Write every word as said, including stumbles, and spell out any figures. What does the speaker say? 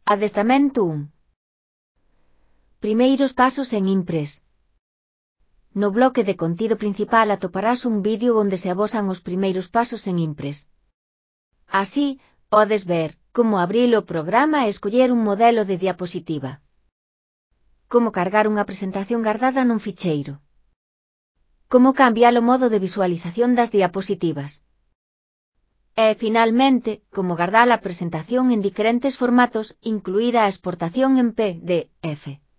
Adestramento un. Primeiros pasos en Impress. No bloque de contido principal atoparás un vídeo onde se abosan os primeiros pasos en Impress. Así, podes ver como abrir o programa e escoller un modelo de diapositiva. Como cargar unha presentación guardada nun ficheiro. Como cambiar o modo de visualización das diapositivas. E, finalmente, como guardar a presentación en diferentes formatos, incluída a exportación en P D F.